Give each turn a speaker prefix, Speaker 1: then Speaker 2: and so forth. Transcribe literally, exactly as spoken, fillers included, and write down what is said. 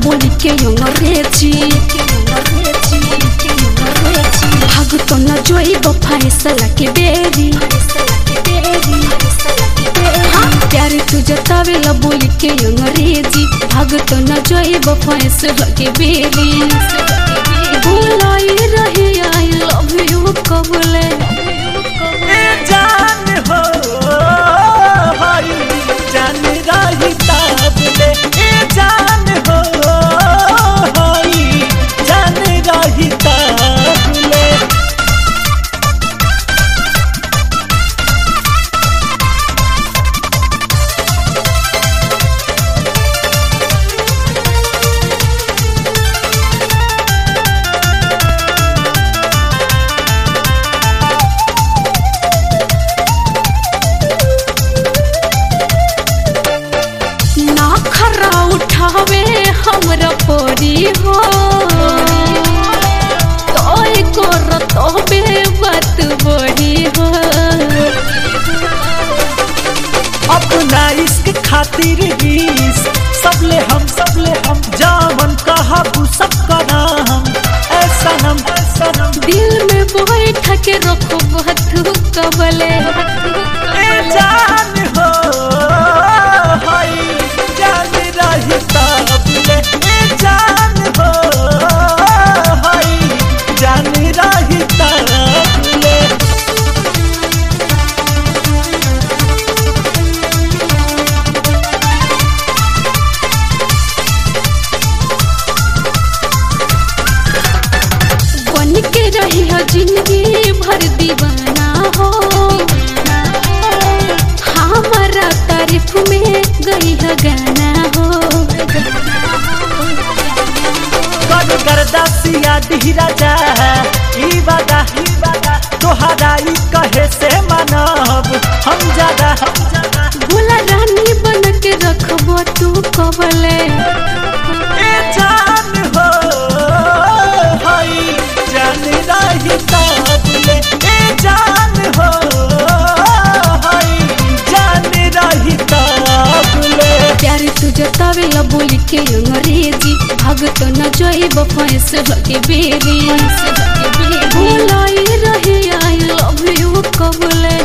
Speaker 1: बोली के अंग्रेजी भाग तो न जोई फैसला के बेरी प्यारे तू जतावेला बोली के अंग्रेजी भाग तो न जोई फैसला के बेरी बोलाई रही आई लव यू कबले
Speaker 2: जान हो भाई जान रही ताबले जान हो भाई जान रही ताबले
Speaker 1: हमरा पोरी हो तोय करत बे बात बड़ी हो
Speaker 2: अपना इश्क खातिर बीस सबले हम सबले हम जावन कहबू सब करा हम ऐसा नम ऐसा नम
Speaker 1: दिल में बैठ के रखो तू कबले
Speaker 2: जान हो हाय जान रही ताबले जान हो हाय जान रही ताबले
Speaker 1: बन के रही हो जिंदगी भर दीवाना हो हमारा तारीफ में गई है गाना हो
Speaker 2: कर करदा सिया धीरा जा ई वादा ई वादा तोहरा ई कहे से मानब हम ज्यादा हम ज्यादा
Speaker 1: भोला रानी बन के रखबो तू कबले
Speaker 2: ए जान हो हाय जान रही ताबले ए जान हो हाय जान रही ताबले
Speaker 1: प्यारे तू जतावेला बोली के अंग्रेजी भाग तो न जोइब फैसला के बेरी बोलाई रही आई लव यू कबले